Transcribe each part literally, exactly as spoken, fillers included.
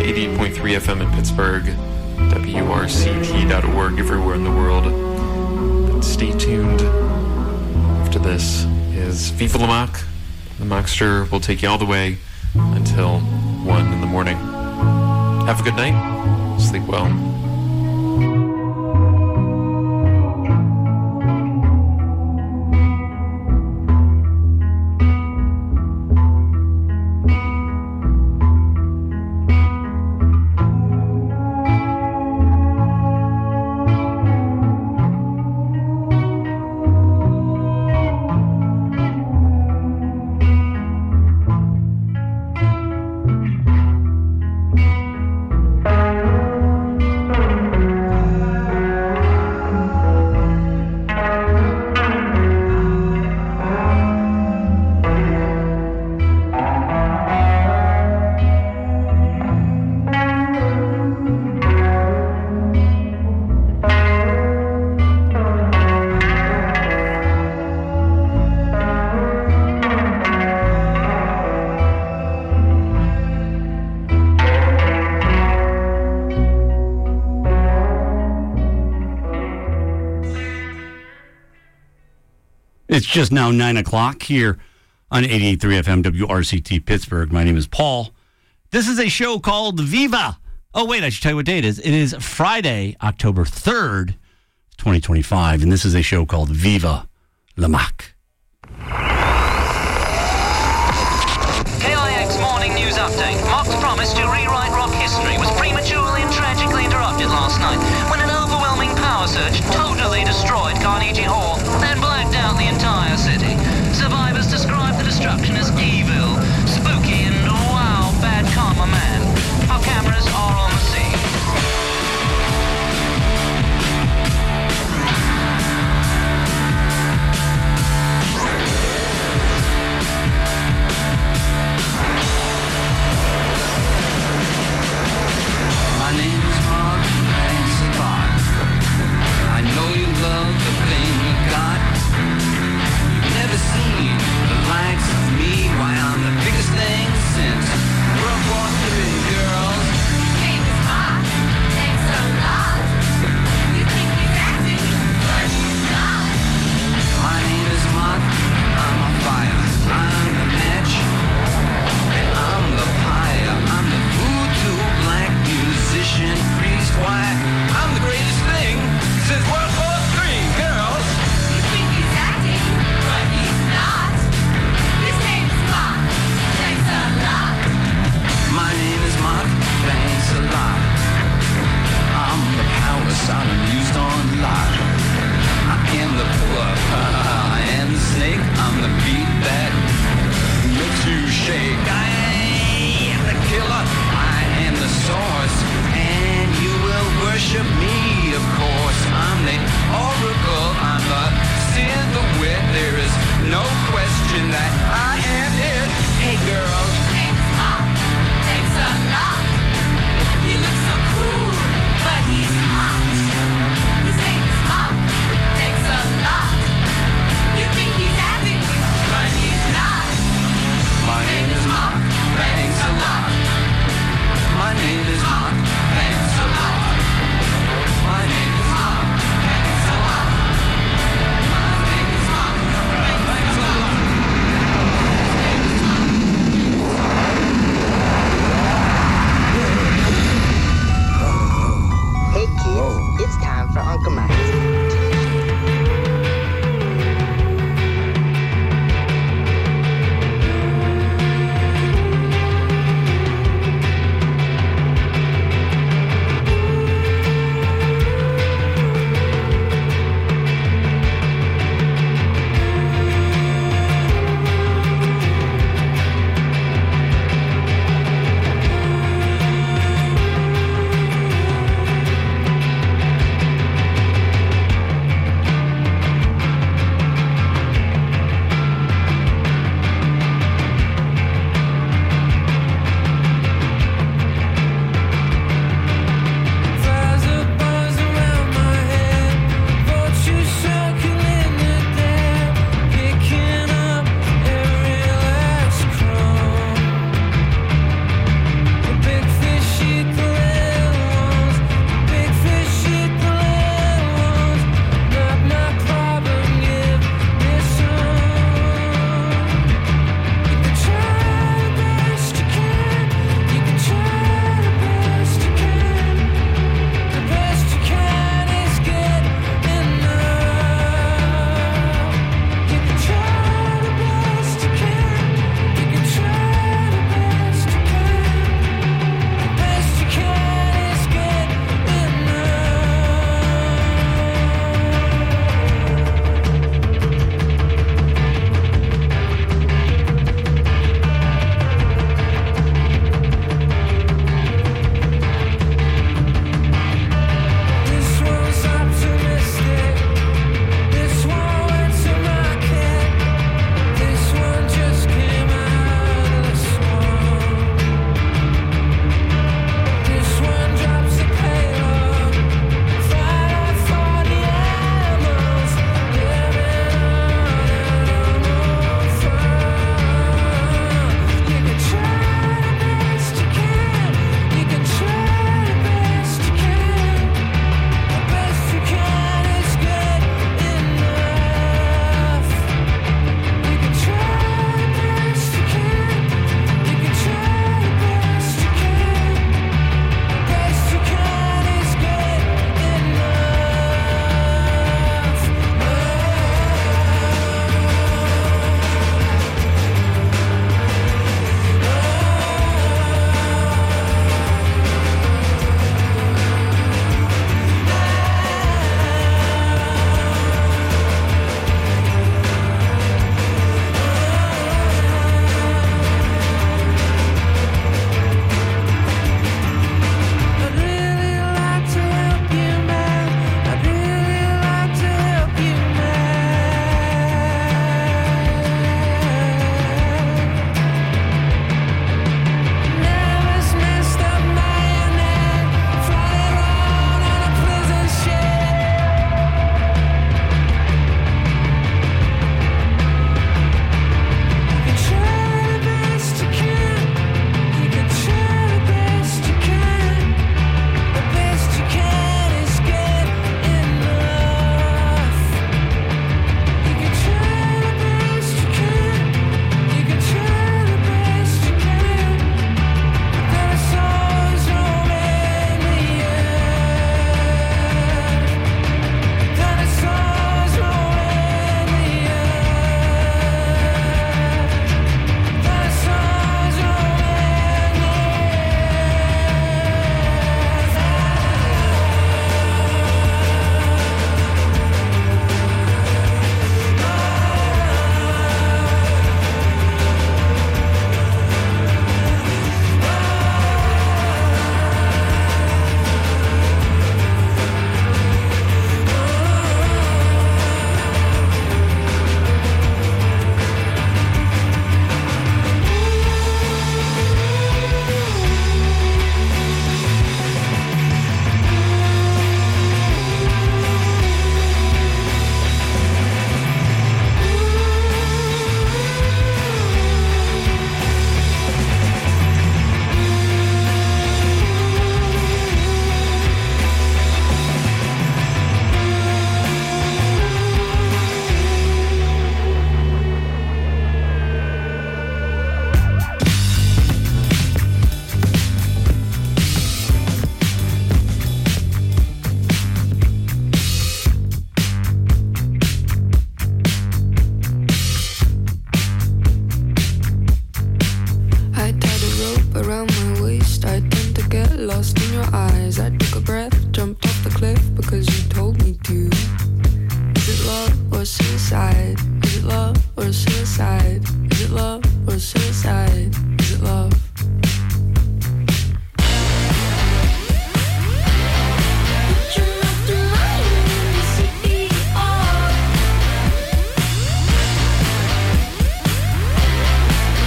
eighty-eight point three F M in Pittsburgh, W R C T dot org everywhere in the world. But stay tuned. After this is Viva La Mac. The Mockster will take you all the way until one in the morning. Have a good night. Sleep well. It's just now nine o'clock here on eighty-eight point three F M W R C T Pittsburgh. My name is Paul. This is a show called Viva. Oh, wait, I should tell you what day it is. It is Friday, October third, twenty twenty-five, and this is a show called Viva La Mac. K I X Morning News Update. Mock's promise to rewrite rock history was prematurely and tragically interrupted last night when an overwhelming power surge totally destroyed Carnegie Hall and blacked out the entire city. Survivors describe the destruction as evil, spooky, and wow, bad karma man. Our cameras are on the scene. My name is Mark Sabat. I know you love the flame. eyes. I took a breath, jumped off the cliff because you told me to. Is it love or suicide? Is it love or suicide? Is it love or suicide? Is it love?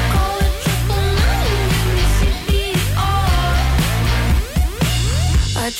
I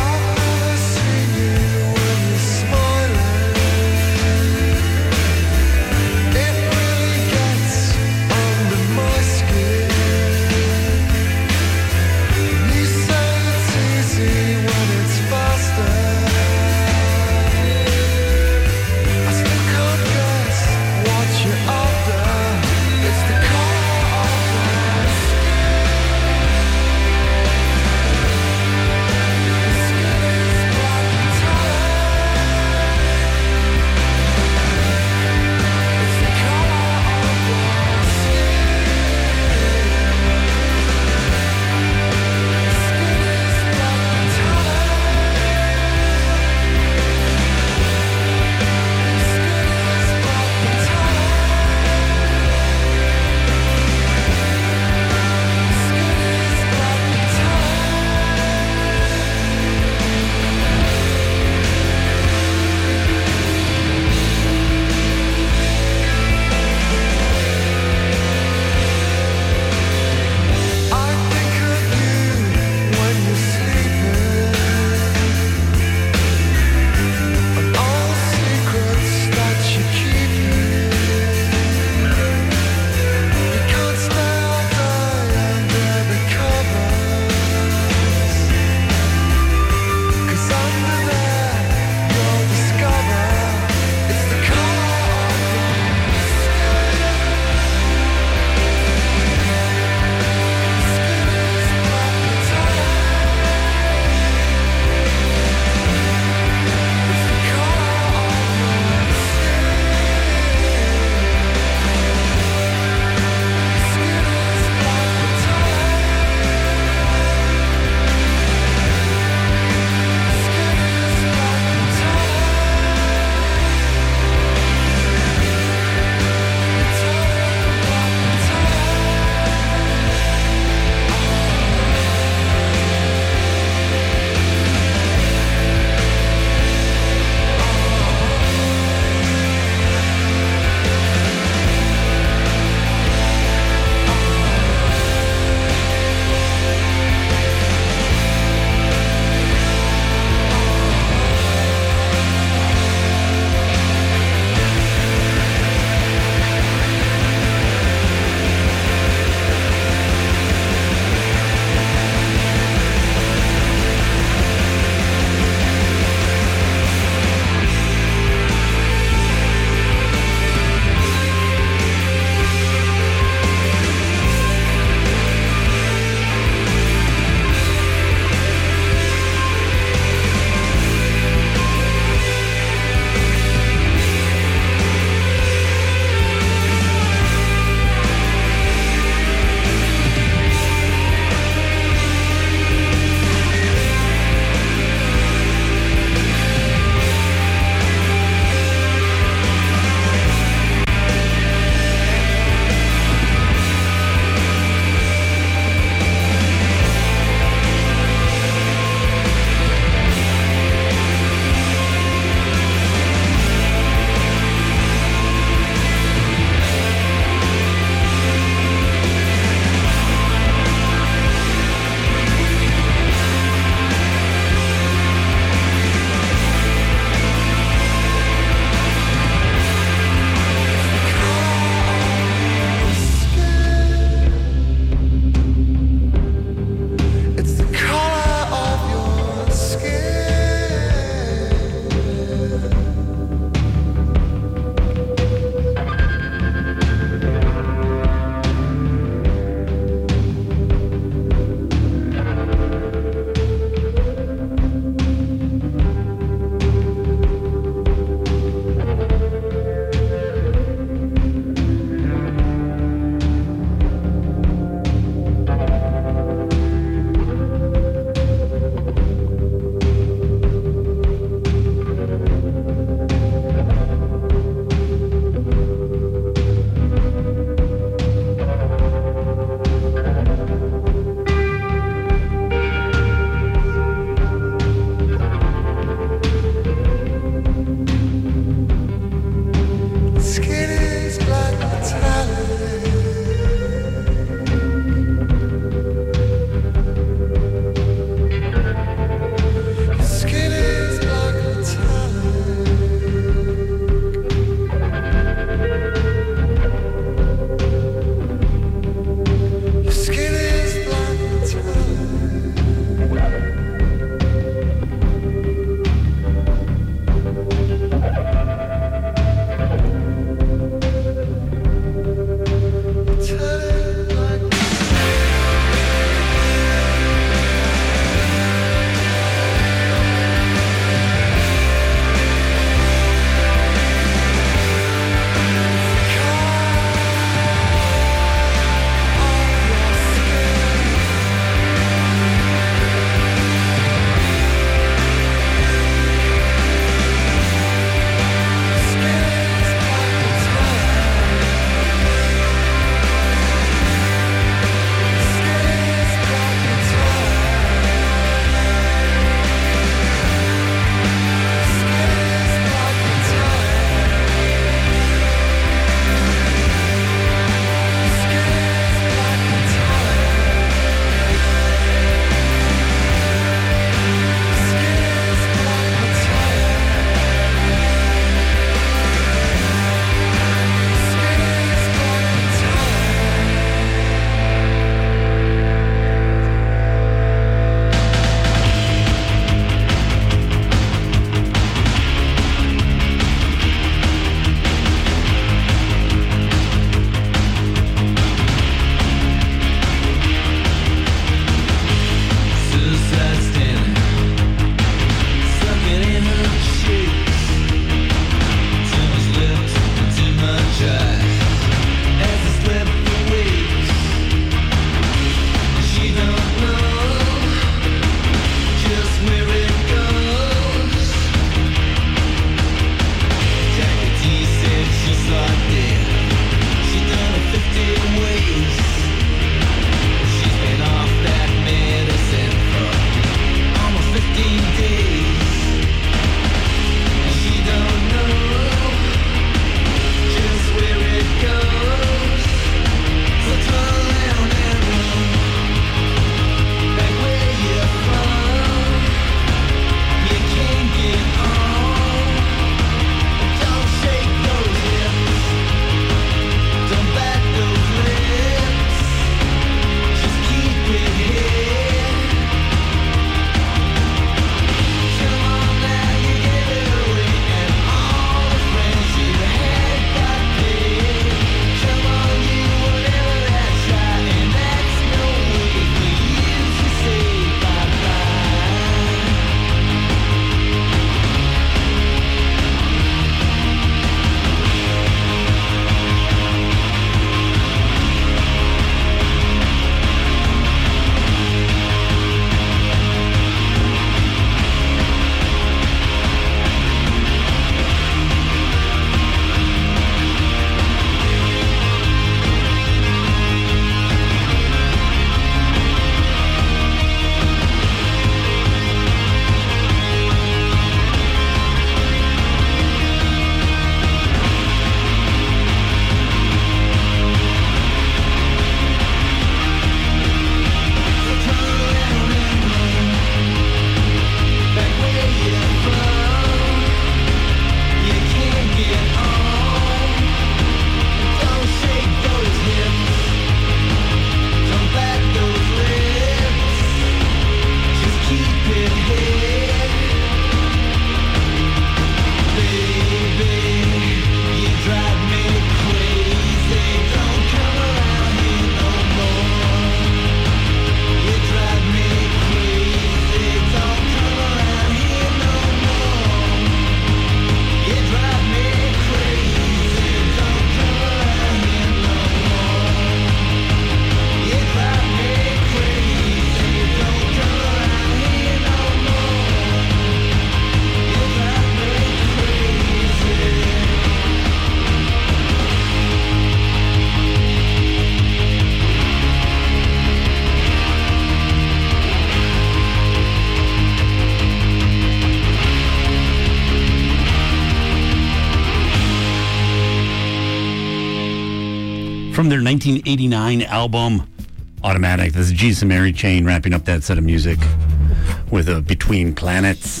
from their nineteen eighty-nine album, Automatic. This is Jesus and Mary Chain wrapping up that set of music with a Between Planets.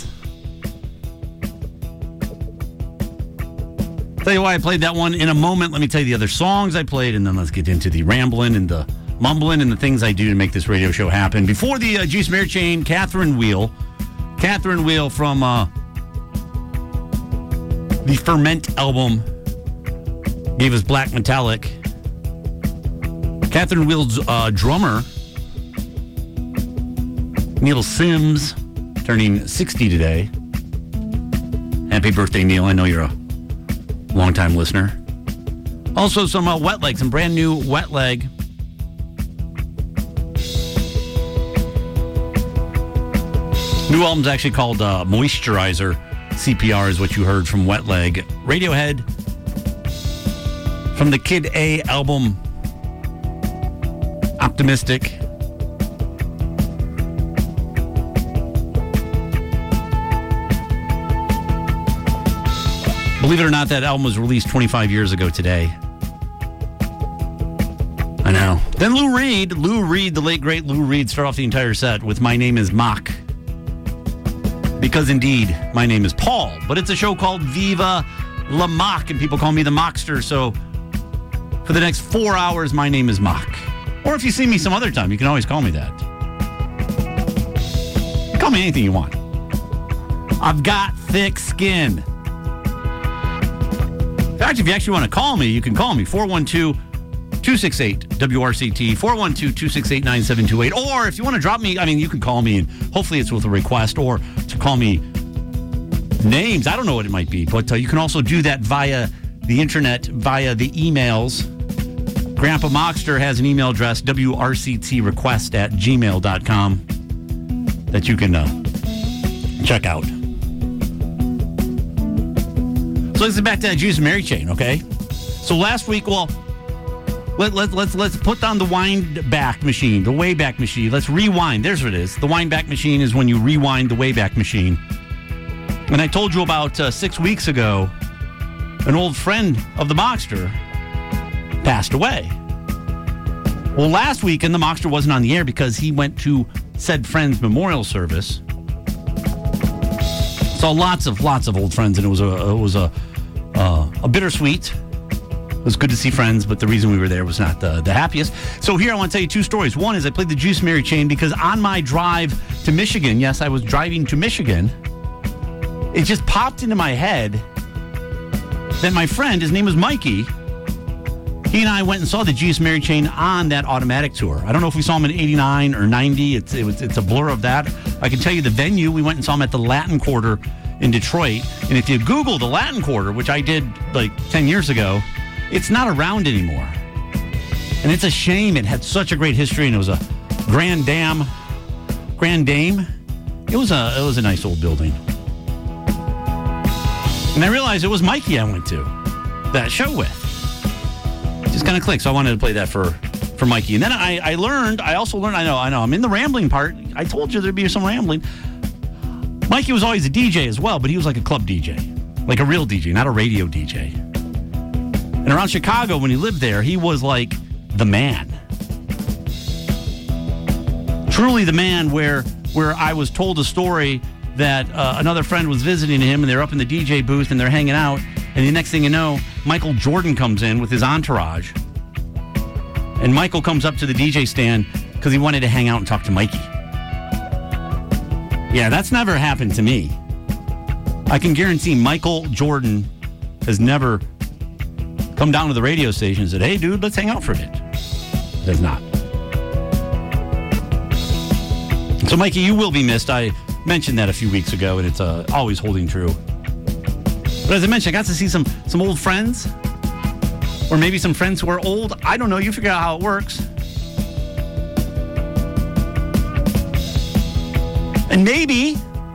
Tell you why I played that one in a moment. Let me tell you the other songs I played, and then let's get into the rambling and the mumbling and the things I do to make this radio show happen. Before the uh, Jesus and Mary Chain, Catherine Wheel. Catherine Wheel from uh, the Ferment album gave us Black Metallic. Catherine Wheel's uh, drummer, Neil Sims, turning sixty today. Happy birthday, Neil. I know you're a longtime listener. Also, some uh, Wet Leg, some brand new Wet Leg. New album's actually called uh, Moisturizer. C P R is what you heard from Wet Leg. Radiohead from the Kid A album, Optimistic. Believe it or not, that album was released twenty-five years ago today. I know. Then Lou Reed, Lou Reed, the late great Lou Reed, start off the entire set with My Name is Mock. Because indeed, my name is Paul, but it's a show called Viva La Mock, and people call me the Mockster, so for the next four hours, my name is Mock. Or if you see me some other time, you can always call me that. Call me anything you want. I've got thick skin. In fact, if you actually want to call me, you can call me, four one two, two six eight, W R C T, four one two, two six eight, nine seven two eight. Or if you want to drop me, I mean, you can call me, and hopefully it's with a request, or to call me names. I don't know what it might be, but uh, you can also do that via the internet, via the emails. Grandpa Mockster has an email address, W R C T request at gmail dot com, that you can uh, check out. So let's get back to that Jesus and Mary Chain, okay? So last week, well, let, let, let's let's put down the wind back machine, the Wayback Machine. Let's rewind. There's what it is. The wind back machine is when you rewind the Wayback Machine. And I told you about uh, six weeks ago, an old friend of the Mockster passed away. Well, last weekend, the Mockster wasn't on the air because he went to said friend's memorial service. Saw lots of lots of old friends, and it was a it was a uh, a bittersweet. It was good to see friends, but the reason we were there was not the, the happiest. So here I want to tell you two stories. One is I played the Juice Mary Chain because on my drive to Michigan, yes, I was driving to Michigan, it just popped into my head that my friend, his name was Mikey, he and I went and saw the Juice Mary Chain on that Automatic tour. I don't know if we saw him in eighty-nine or ninety. It's it was, it's a blur of that. I can tell you the venue, we went and saw him at the Latin Quarter in Detroit. And if you Google the Latin Quarter, which I did like ten years ago, it's not around anymore. And it's a shame. It had such a great history, and it was a Grand Dame. Grand Dame. It was a it was a nice old building. And I realized it was Mikey I went to that show with. It just kind of clicked, so I wanted to play that for, for Mikey. And then I, I learned, I also learned, I know, I know, I'm in the rambling part. I told you there'd be some rambling. Mikey was always a D J as well, but he was like a club D J. Like a real D J, not a radio D J. And around Chicago, when he lived there, he was like the man. Truly the man, where where I was told a story that uh, another friend was visiting him, and they're up in the D J booth, and they're hanging out, and the next thing you know, Michael Jordan comes in with his entourage. And Michael comes up to the D J stand because he wanted to hang out and talk to Mikey. Yeah, that's never happened to me. I can guarantee Michael Jordan has never come down to the radio station and said, hey, dude, let's hang out for a bit. Does not. So, Mikey, you will be missed. I mentioned that a few weeks ago, and it's uh, always holding true. But as I mentioned, I got to see some some old friends, or maybe some friends who are old. I don't know. You figure out how it works. And maybe,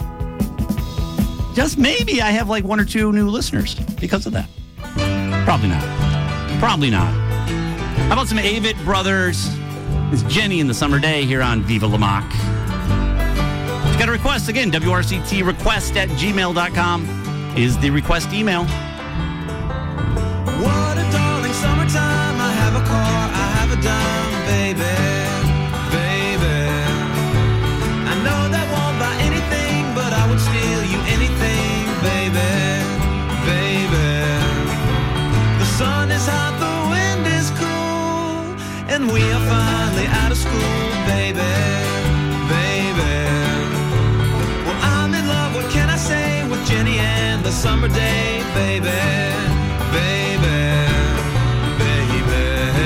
just maybe, I have like one or two new listeners because of that. Probably not. Probably not. How about some Avett Brothers? It's Jenny in the Summer Day here on Viva La Mock. If you got a request, again, W R C T request at gmail dot com is the request email. What a darling summertime. I have a car, I have a dime, baby, baby. I know that won't buy anything, but I would steal you anything, baby, baby. The sun is hot, the wind is cool, and we are finally out of school, baby, baby. Well, I'm in love, what can I say, with Jenny and the summer day, baby, baby, baby.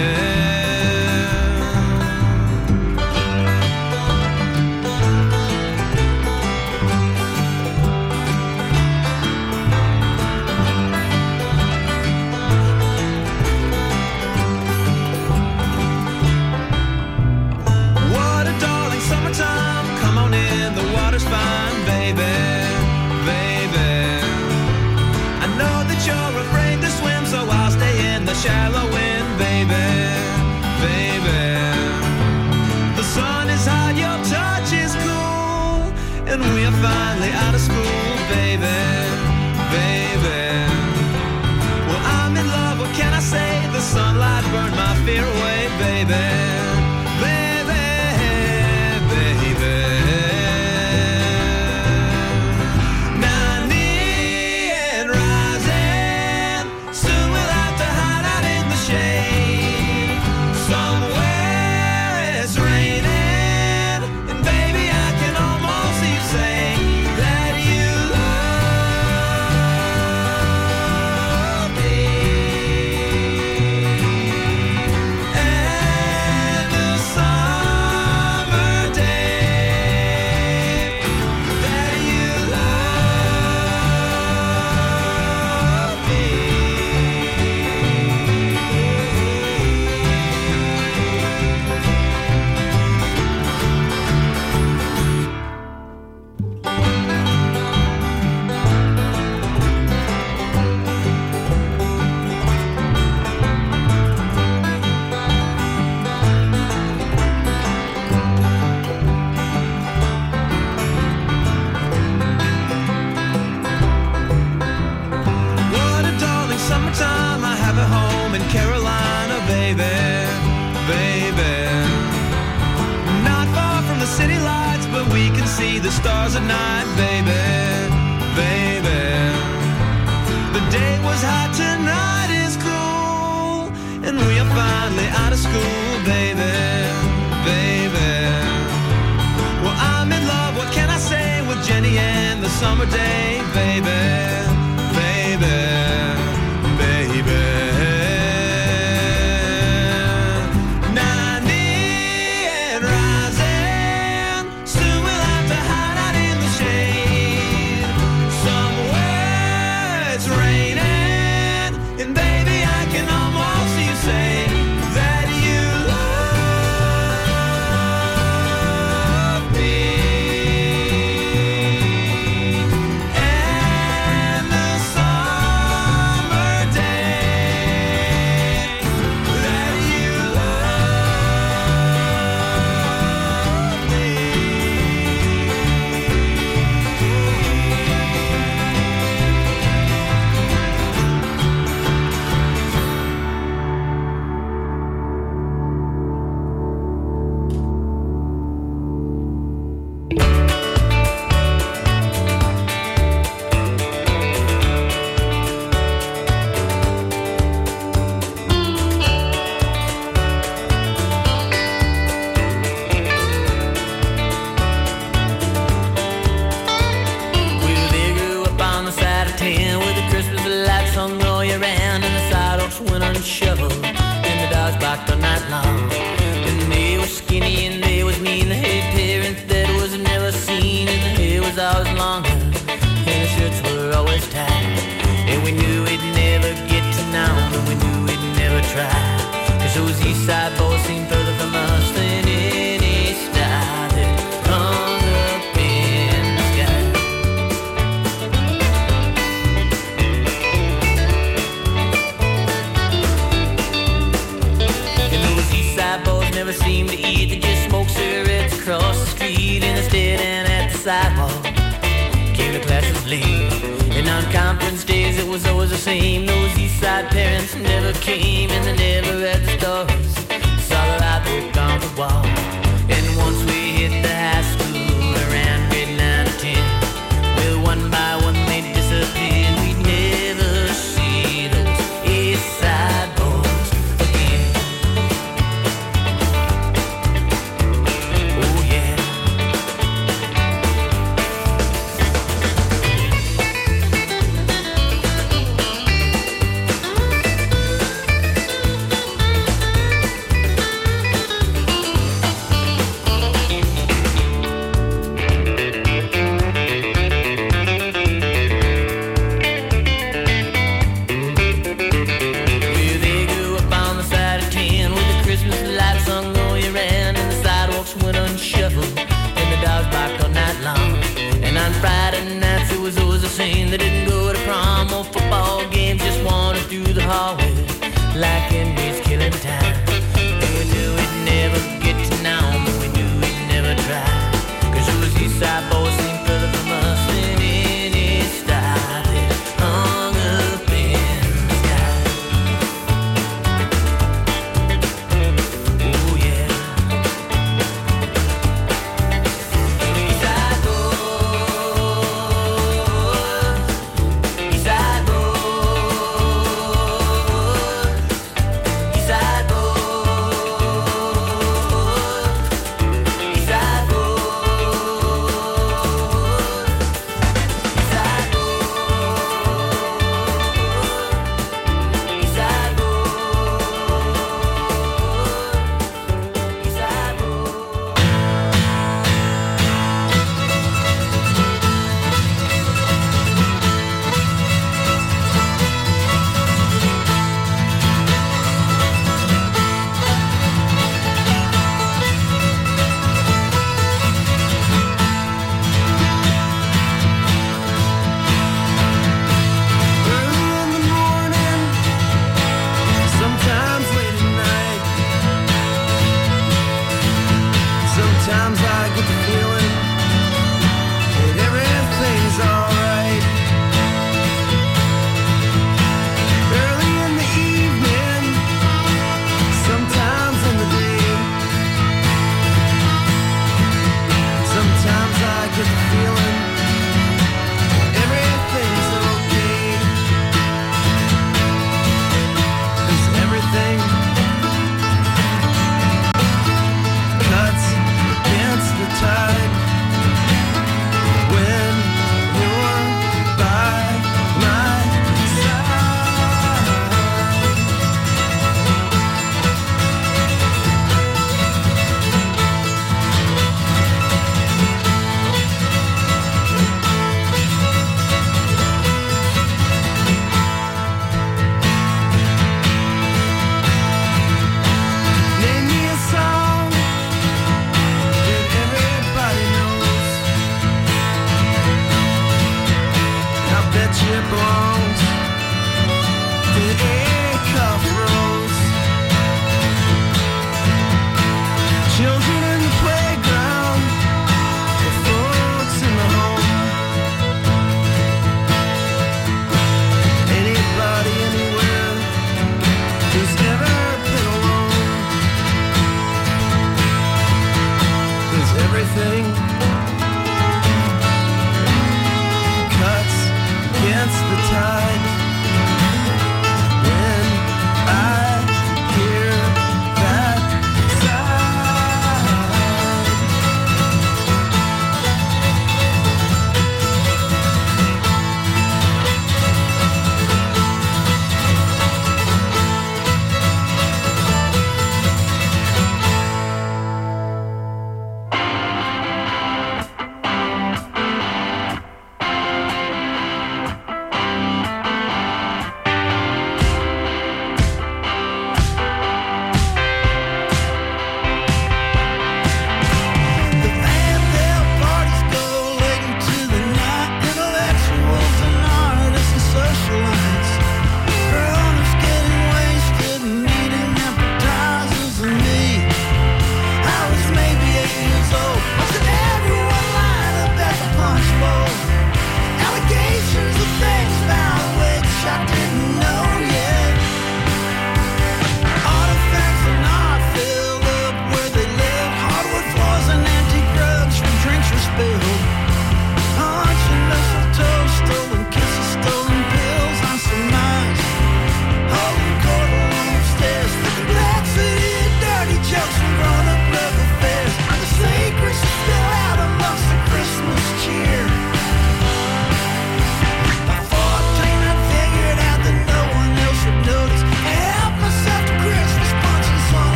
What a darling summertime, come on in, the water's fine, baby, baby. I know that you're afraid to swim, so I'll stay in the shallow end, baby, baby. The sun is hot, your touch is cool, and we are finally out of school, baby, baby. Well, I'm in love, what can I say? The sunlight burned my fear away, baby, baby, baby. Ninety and rising, soon we'll have to hide out in the shade. Somewhere it's raining, and baby I can almost see you say that you love me. And the summer day, that you love me. What a darling summertime, I have a home in Carolina, baby, baby. Not far from the city lights, but we can see the stars at night, baby, baby. The day was hot, tonight is cool, and we are finally out of school, baby, baby. Well, I'm in love, what can I say, with Jenny and the summer day, baby, baby, baby. Ninety and rising, soon we'll have to hide out in the shade. Somewhere it's raining, and baby I can almost see you say that you love me. And the summer day, that you love me. Well, they grew up on the side of town where the Christmas lights hung all year round, and the sidewalks went unshoveled, and the dogs barked all night long. And they were skinny, and they was mean. They had parents that was never seen, and the hair was always longer, and the shirts were always tight. And we knew we'd never get to know, and we knew we'd never try, 'cause those east side boys seemed further from us than any star that hung up in the sky. And those east side boys never seemed to eat, they just smoked cigarettes across the street, and they stared down at the sidewalk, came to class was late. And Around conference days it was always the same. Those east side parents never came and they never read the stories. Saw the light they gone the wall. And once we hit the high school around grade nine or ten, well, one by one they disappeared. We'd never see those east side boys again. Oh yeah. They didn't go to prom or football games, just wandered through the hallway like inmates killing time. And we knew we'd never get to know, but we knew we'd never try. Cause those east side boys seemed further from us than any star that hung up in the sky. Oh yeah. East side boys, East side boys, East side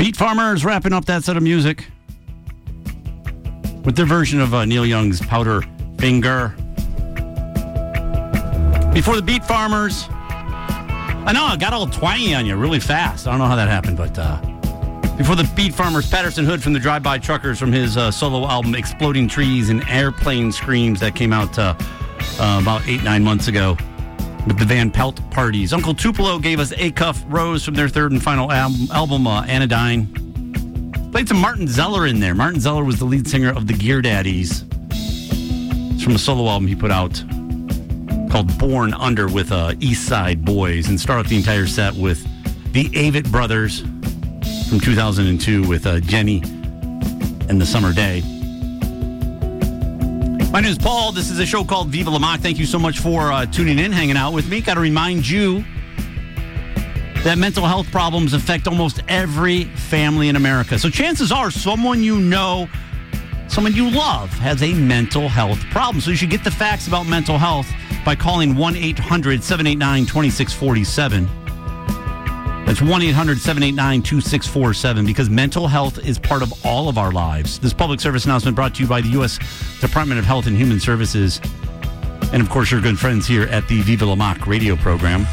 Beat Farmers wrapping up that set of music with their version of uh, Neil Young's Powder Finger. Before the Beat Farmers, I know I got all twangy on you really fast. I don't know how that happened, but uh, before the Beat Farmers, Patterson Hood from the Drive-By Truckers from his uh, solo album Exploding Trees and Airplane Screams that came out uh, uh, about eight, nine months ago with the Van Pelt Parties. Uncle Tupelo gave us Acuff Rose from their third and final album, album uh, Anodyne. Played some Martin Zeller in there. Martin Zeller was the lead singer of the Gear Daddies. It's from a solo album he put out called Born Under with uh, East Side Boys, and start off the entire set with the Avett Brothers from two thousand two with uh, Jenny and the Summer Day. My name is Paul. This is a show called Viva La Mock. Thank you so much for uh, tuning in, hanging out with me. Got to remind you that mental health problems affect almost every family in America. So chances are someone you know, someone you love has a mental health problem. So you should get the facts about mental health by calling one eight hundred seven eight nine two six four seven. That's one eight hundred seven eight nine two six four seven, because mental health is part of all of our lives. This public service announcement brought to you by the U S Department of Health and Human Services, and of course your good friends here at the Viva La Mock radio program.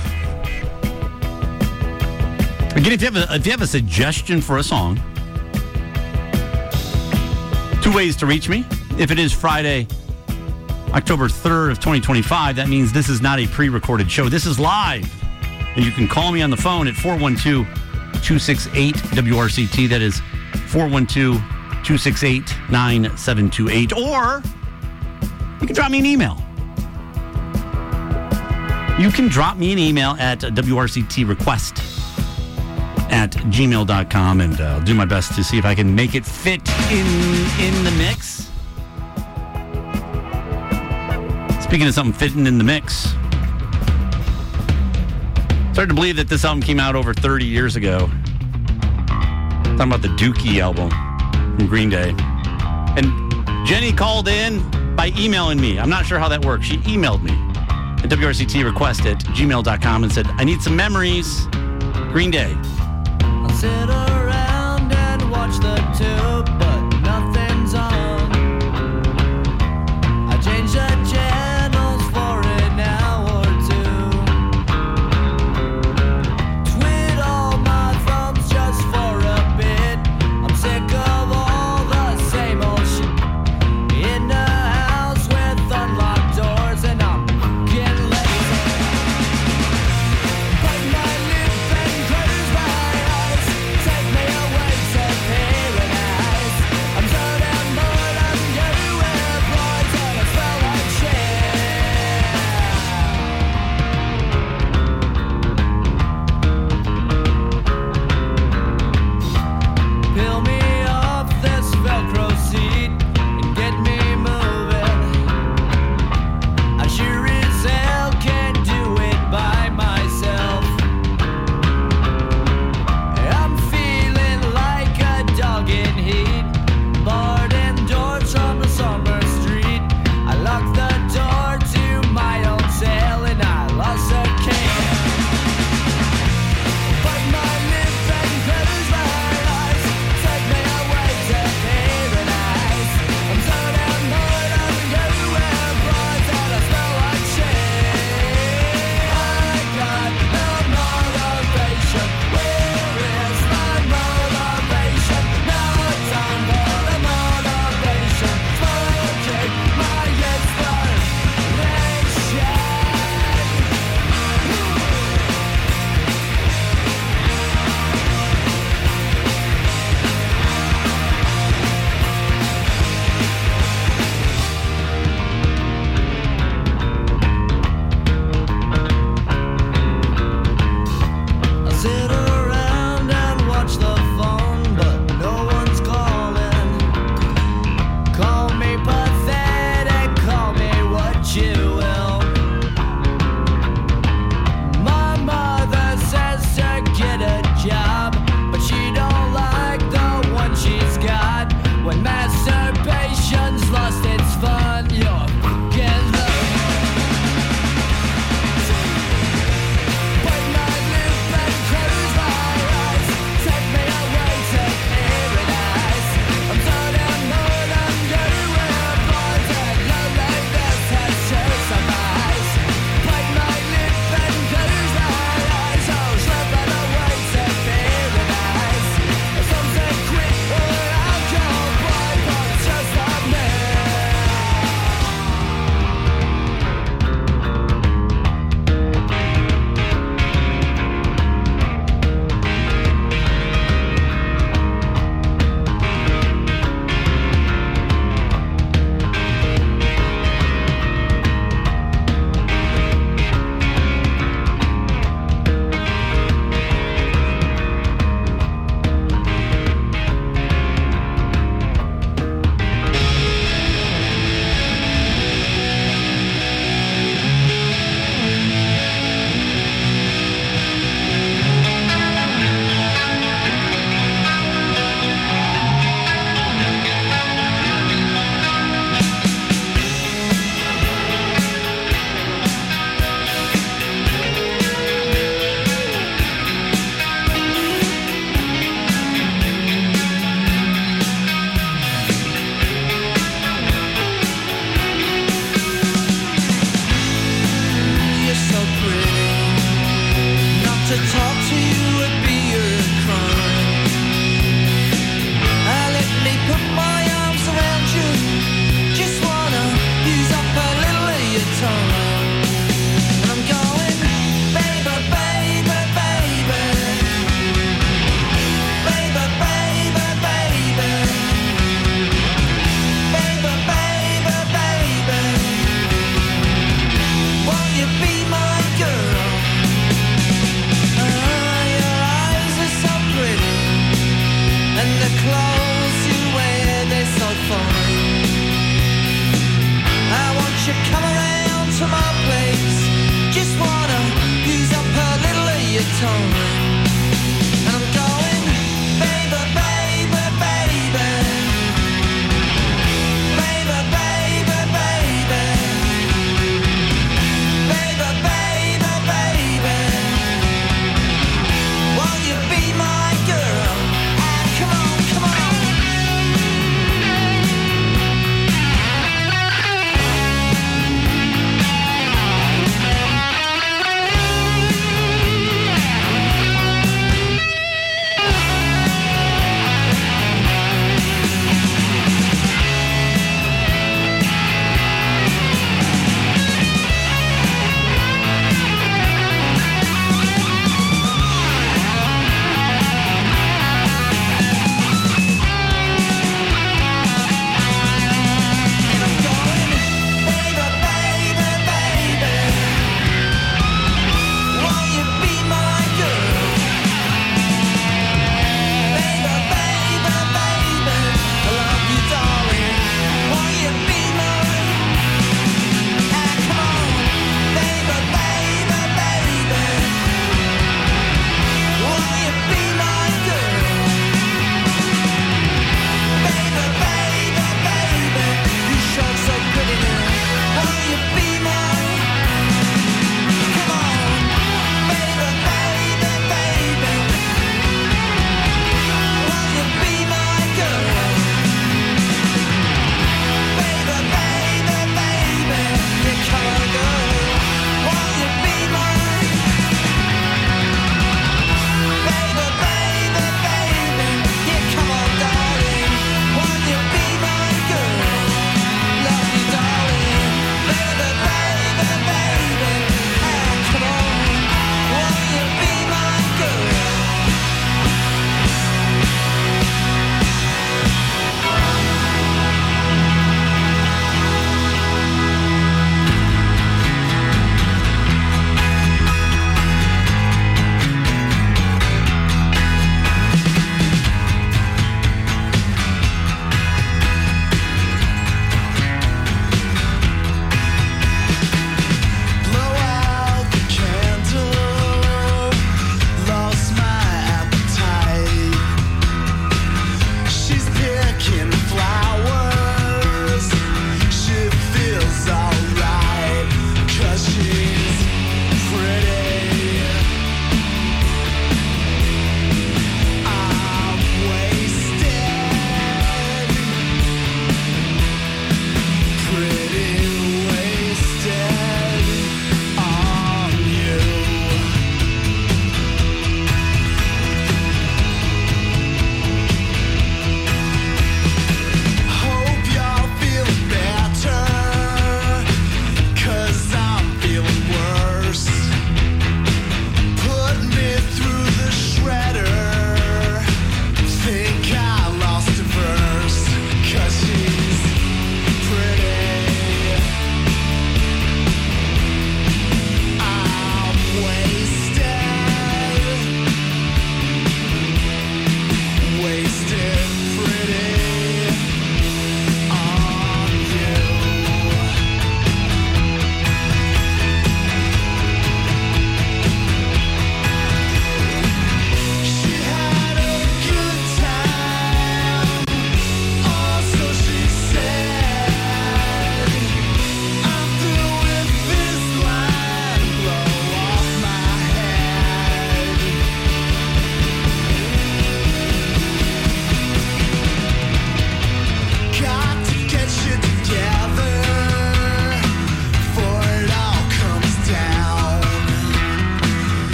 Again, if you have a, if you have a suggestion for a song, two ways to reach me. If it is Friday, October third of twenty twenty-five, that means this is not a pre-recorded show. This is live. And you can call me on the phone at four one two, two six eight, W R C T. That is four one two, two six eight, nine seven two eight. Or you can drop me an email. You can drop me an email at W R C T request at gmail dot com, and uh, I'll do my best to see if I can make it fit in in the mix. Speaking of something fitting in the mix, it's hard to believe that this album came out over thirty years ago. Talking about the Dookie album from Green Day. And Jenny called in by emailing me. I'm not sure how that works. She emailed me at W R C T request at gmail dot com and said, I need some memories. Green Day. I'll sit around and watch the tube, but